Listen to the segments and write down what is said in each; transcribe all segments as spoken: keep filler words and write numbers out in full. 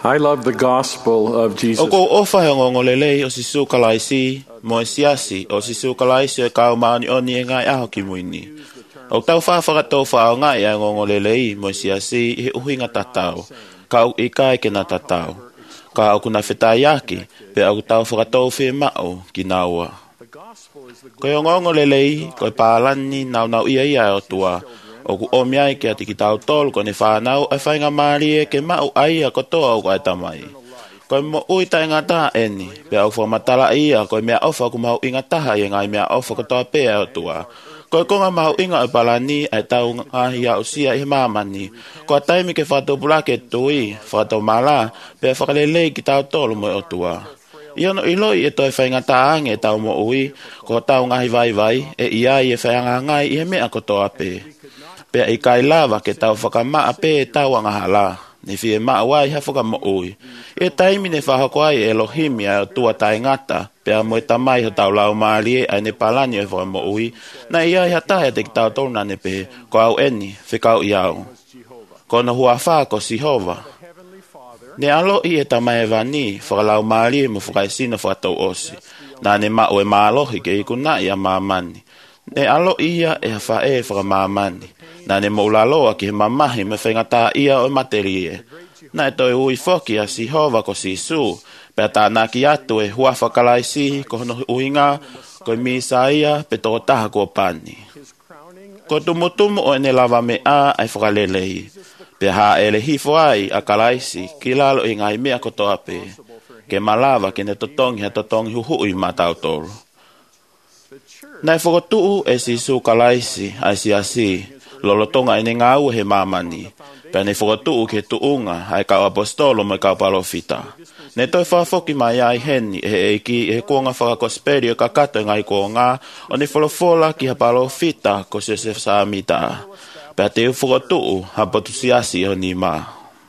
I love the gospel of Jesus. O ko ofa he ngongolelei o sisu kalaisi mo siasi o sisu kalaisi e kau maani oni e ngai aho ki muini. O tau whawhakatou whao ngai e ngongolelei mo siasi he uhinga tatau. Kau i kai ke na tatau. Ka au kuna whetai aki pe au tau whakatou whi mao ki naua. Ko o ngongolelei ko pālani nau nau ia ia o tua. O ku omiai ke ati ki tau tolu ko ne whanau ai whainga maari e ke mau aia ko toa o kai tamai. Ko mo uita inga taha eni, pe au whamatala ia ko mea ofa ku mau inga taha i ngai mea ofa ko toa pea o tua. Ko konga mau inga o palani ai tau ngahi a usia i mamani. Ko a taimi ke whato pulake tui, whato mala, pe whakalelei ki tau tolu mo o tua. Iono iloi e toi whainga taange e tau mo ui, ko tau ngahi vai vai, e ia i e whainga ngai i he mea ko toa pe. Pea i kai lava ke tau whakamaa pe e tau angahala. Ni fie maa wai ha whakamo ui. E taimi ne whahako ai Elohim ia o tua tai ngata. Pea mo e tamai ho tau lau maari e ai ne palani o e whakamo ui. Na ia i hatahe te ki tau tona ne pe. Ko au eni, whikau i au. Ko na hua wha ko Sihova. Ne alo i e tamai e vani. Whakalau maari e mo whakaisino whakatau osi. Na ne maa o e maalohi ke iku na ia maamani. Ne alo ia e hawha e whakamamani. Na ne maulaloa ki he mamahi me whaingata ia o materie. Na e toi ui foki a Sihova ko Sisu. Pea tā naki atu e hua whakalaisi ko hono uinga ko misa ia pe toko taha kua pani. Ko tumutumu o ene lava me a ai whakalelei. Pea haa ele hifo ai a kalaisi ki lalo i ngai mea ko toa pe. Ke malava ki ne totongi ha totongi huhui matau tolu. Na e whakotuu e Sisu kalaisi ai siasi. Lolotonga ine ngau he mamani. Pea ne whakatuu ke tuunga ai kau apostolo mai kau palofita. Ne toi whafoki mai ai heni e eiki e kuonga whakakosperio ka kato ngai kuonga o ne wholofola ki ha palofita ko se se saamita. Pea te whakatuu ha potusiasi o ni maa.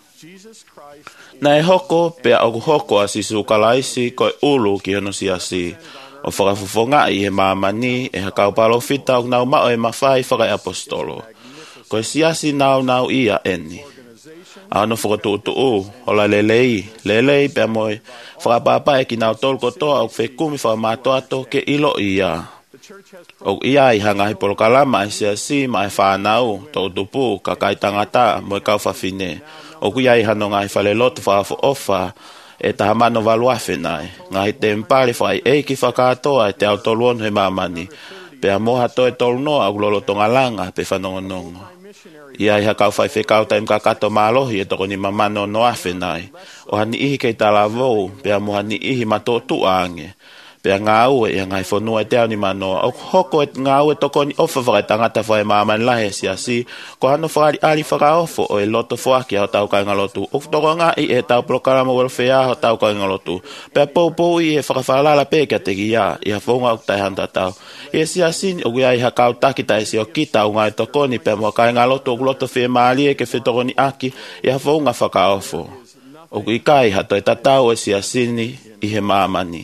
Na e hoko pea oku hoko a Sisu kalaisi ko e ulu ki hono siasi. O whakafufonga i he mamani e ha kau palofita o nau mao e mawhai whakai apostolo. Ko e siasi nau nau ia eni. Ano whakatuutuu, o la lelei, lelei pia moe, whakapapa e ki nau tolko toa o whekumi whakamatoato ke ilo ia. O ia i hanga hi polokalama e siasi ma e whanau, to utupu, kakai tangata, moe kau whawhine. O ia i hano ngai whalelotu whakafo ofa, e taha mano waluafe nai. Ngahi te mpari whai eiki whakatoa e te autoluon he mamani. Pea moha toe tolu noa au lolo tonga langa pe whanongonongo. Ia iha kau whai whekau taim kakato maalohi e toko ni mamano noafe nai. O hani ihi kei tala vou, pea moha ni ihi mato tu ange. Pea ngā ue ia ngai whanua e teo ni manoa. O hoko e ngā ue toko ni ofa whakai tangata whai mamani lahe siasi. Ko hano whakari ali whakaofo o e loto whaki ho tau kai ngalotu. O toko ngā i e tau prokarama welfare ho tau kai ngalotu. Pea pou pou i e whakawhalala pēkia te ki ia. Ia whaunga o tai hanta tau. E siasi o ia iha kau takita e si o kita o ngai toko ni pea mo kai ngalotu o loto whi maali e ke whi toko ni aki. Ia whaunga whakaofo. O i kai hato e tatau e siasi ni i he mamani.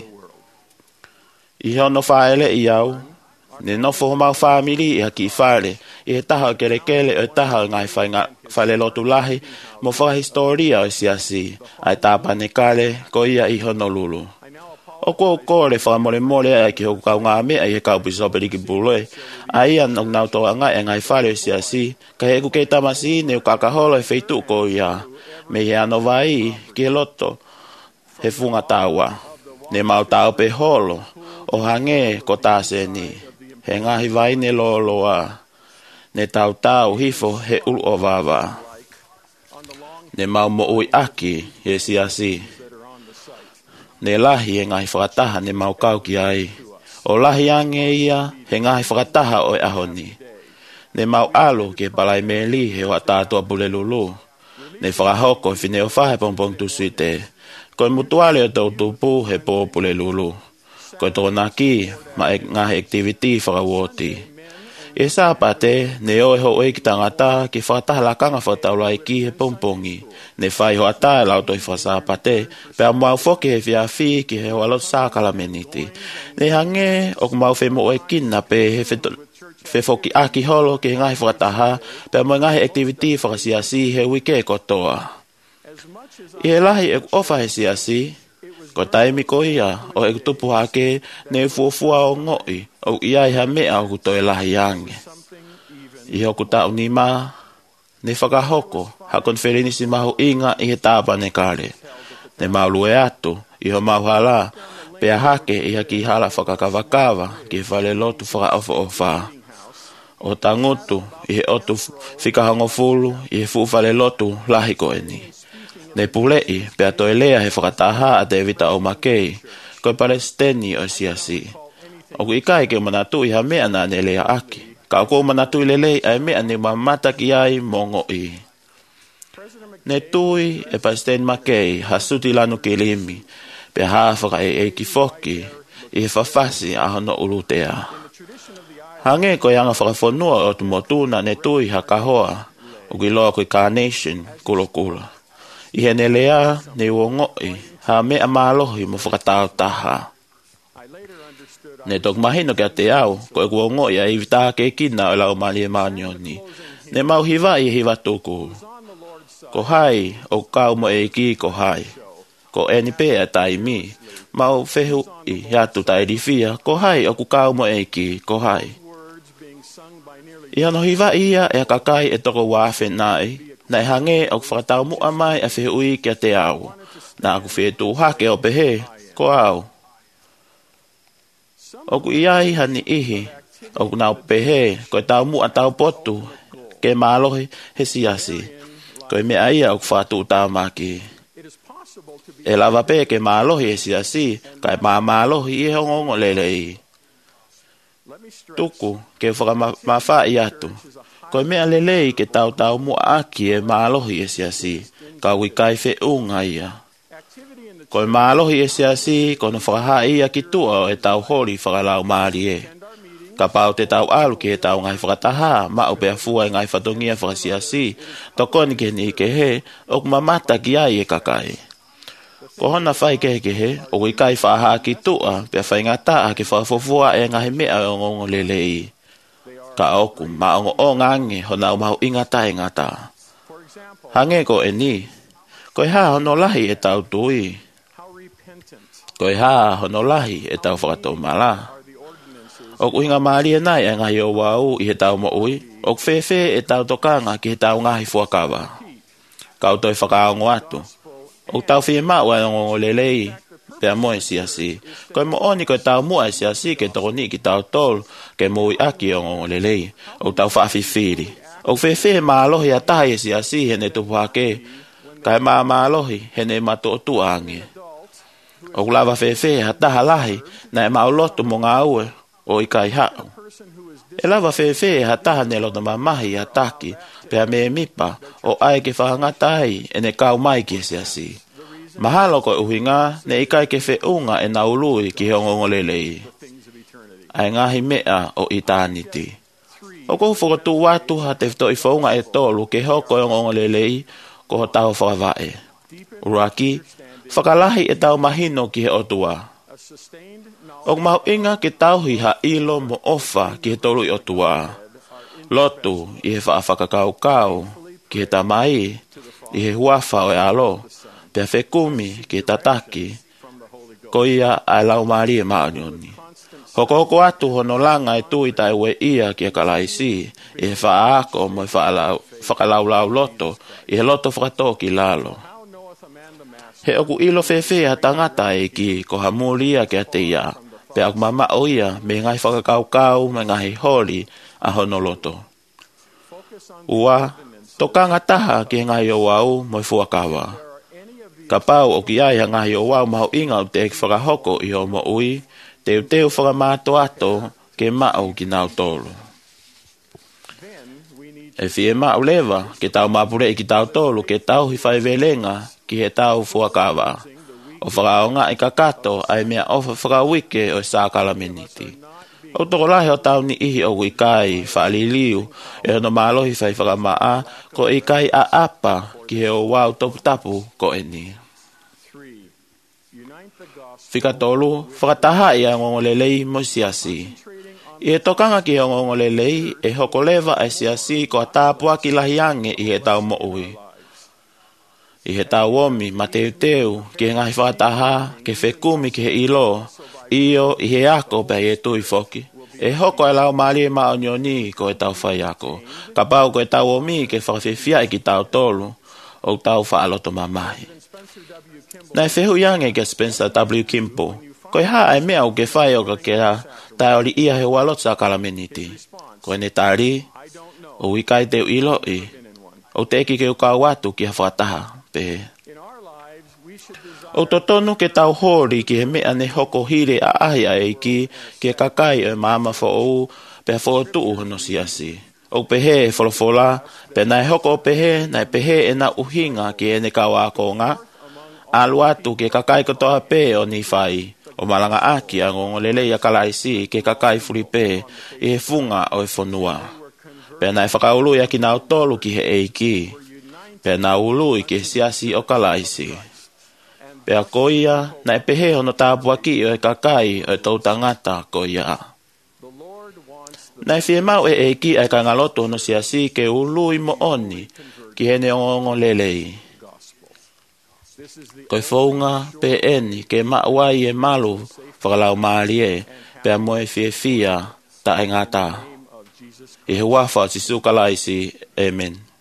I hono whaele i au, ne nofo ho mau whamiri i haki i whare, i he taha o kere kele o taha o ngai whale lotu lahi, mo whakahistoria o siasi, ai tāpane kale, ko ia i hono lulu. O ko kore whakamore more ai ki hoku kau ngā mea i he kau pisoperi ki buloe, ai an o nau toa ngai e ngai whare o siasi, ka he ku kei tamasi ne u kakaholo e wheitu ko ia, me he ano vai ki he loto, he funga taua, ne mau tau pe holo, o hange ko tāse ni, he ngahi vai ne loloa, ne tau tau hifo he ulu o wawa. Ne mau mo ui aki, he siasi. Ne lahi he ngahi whakataha ne mau kau ki ai. O lahi ange ia, he ngahi whakataha o e ahoni. Ne mau alu ke palai me li he wa tātua pule lulu. Ne whakahoko whine o whahe pompong tu suite. Ko mutuale o tau tupu he po pule lulu. Ko tō naki, ma e ngahe activity whakawoti. E sāpate, ne oe ho e ki tangata ki whakataha lakanga whakataulai ki he pompongi. Ne whai ho ata e lauto i whasāpate, pea mau whoke he whiawhi ki he walo sākala meniti. Ne hange, o mau whe mo e kina pe he whefoki aki holo ki he ngahe whakataha, pea mo ngahe activity whakasiasi he wike kotoa. I he lahi e ofa he siasi, ko taimi ko ia, o e tupu hake ne fuafua o ngoi, o ia i ha mea o kuto e lahi ange. I hoku tau ni ma, ne whakahoko, hakon wherenisi mahu inga i he tāpa ne kare. Ne maulu e atu, i ho mau hala, pea hake i haki hala whakakawakawa, ki whale lotu whakaofa o wha. O tangutu, i he otu whikahango fulu, i he fuwhale lotu lahi ko e ni. Ne pulei, pea toi lea he whakataha a Davida o Makei, koe Palestini o siasi. O ku ikai ke manatu i ha mea na ne lea aki. Ka ko manatu i lelei ai mea ne mamata ki ai mongo i. Ne tui e Palestini Makei, hasuti lanu ki limi, pea hawhaka e e ki foki, i he whawhasi a hono ulutea. Hange ko yanga whakafonua o tu motuna ne tui ha kahoa, o ki loa koe Carnation, kulo kula. I he ne lea ne uongoi, ha mea malohi mo whakatao taha. Ne tok mahino kia te au, ko e uongoi a iwita ke kina o lau mali e manioni. Ne mau hiwa i hiwa tuku. Ko hai, o kau mo e ki ko hai. Ko eni pea tai mi, mau whehu i hatu tai rifia, ko hai o ku kau mo e ki ko hai. I ano hiwa ia e kakai e toko wafe nai, na e hange o whakatau mua mai a whehui kia te au. Na aku whetu hake o pehe, ko au. O ku iai hani ihi, o ku nau pehe, ko e tau mua tau potu, ke malohi he siasi. Ko e mea ia o ku whatu tau maki. E lava pe ke malohi he siasi, ka e maa malohi i hongongo lelei. Tuku, ke whakamawha i atu. Ko e mea lelei ke tau tau mua aki e malohi e siasi, ka wikai whe unga ia. Ko e malohi e siasi, ko na whakaha ia ki tua e tau hori whakalau maari e. Ka pau te tau alu ki e tau ngai whakataha, ma o pea fua e ngai whatongia whakasiasi, to koni ke ni ke he, o kumamata ki ai e kakai. Ko hona whai ke ke he, o wikai whaha ki tua, pea whaingata a ke whakafofua e ngahi mea o ngongo lelei. Ka oku, maongo o ngange, hona o mahu ingata e ngata. Hange ko e ni, ko e haa hono lahi e tau tui. Ko e haa hono lahi e tau whakatou mala. O kuhinga maari e nai e ngahi o wau i he tau mo ui, o kwhewhe e tau tokanga ki he tau ngahi fuakawa. Kau toi whakaongo atu. O tau whie mau e ngongo lelei, pea moe siasi. Ko e mo oni ko e tau mua e siasi ke toko ni ki tau tolu, ke mui aki o ngongo lelei, o tau whaafifiri. O whewhe maalohi a tahi e siasi he ne tupu hake, ka e maa maalohi he ne mato o tuange. O lava whewhe ha taha lahi, na e maa loto mo ngā ue, o i kai hao. E lava whewhe ha taha ne loto mamahi a taki, pea me mipa, o ai ke whahangata ai, e ne kau mai ki e siasi. Mahalo ko uhinga, ne i kai ke wheunga e naului ki he ngongo lelei. Ai ngahi mea o itaniti. O kohu whakatu watu ha te whito i whaunga e tolu ke hoko e ngongo lelei, ko ho tau whakawai. Uraki, whakalahi e tau mahino ki he otua. O mahu inga ke tauhi ha ilo mo ofa ki he tolu i otua. Lotu i he whaafakakau kau ki he tamai, i he huafa o e alo, pia whekumi ki he tataki, ko ia ai lau maari e maanioni. Hoko hoko atu hono langa e tui tai ue ia ki e kalaisi, i he whaako mo e whakalau lau loto, i he loto whakato ki lalo. He oku ilo whewhe a tangata e ki ko hamuria ki a te ia, pe aku mama o ia me ngai whakakau kau me ngai hori a hono loto. Ua, tokanga taha ki ngai o wau mo i fuakawa. Ka pau o ki ai ha ngai o wau mahu inga o te ek whakahoko i o mo ui, te u teo whakamato ato ke mao ki nau tolu. E fie mao lewa, ke tau mapure i ki tau tolu, ke tau hi whai velenga ki he tau fuakawa. O whakaonga i kakato ai mea o whakawike o sākala miniti. O toko lahi o tau ni ihi o wikai whaaliliu e hono malohi whai whakamaa ko i kai a apa ki he o wau topu tapu ko e ni. Whika tolu, whakataha i a ngongo lelei mo siasi. I e tokanga ki he ngongo lelei e hoko lewa e siasi ko a tāpua ki lahiange i he tau mo ui. I he tauomi ma teu teu, ki he ngahi whataha, ke whekumi ki he ilo, io i he ako pe e tui foki. E hoko e lau maali e mao nioni ko e tau whai ako. Ka pau ko e tauomi ke whawhiwhia e ki tau tolu, o tau whaaloto mamahi. Nai whehu yange ke Spencer W. Kimpo, ko e haa e mea o ke whai o ka kera, tai oli ia he walot sa kalameniti. Ko e ne tari, o wikai teu ilo i, o te eki ke o kau watu ki ha whataha. Pe. O totonu ke tau hori ki he mea ne hoko hire a ahi a eiki ke kakai e mama fo o pe fo tuu hono siasi. O pehe e folofola, pe nai hoko pehe, nai pehe e na uhinga ki e ne kawa ko nga. Alu atu ke kakai kotoa pe o ni whai, o malanga aki a ngongolele ia kalaisi ke kakai furipe i he funga o e fonua. Pe nai whakaulu ia ki nau tolu ki he eiki. Pe na ulu i ke siasi o kalaisi. Pe a koia, na e pehe hono tāpua ki o e kakai o e tau tangata koia. Na e fie mau e e ki e ka ngaloto hono siasi ke ulu i mo oni ki hene ongo lelei. Koi founga pe eni ke mauai e malu whakalau maari e pe a moe fie fia ta e ngata. I he wafa si sukalaisi. Amen.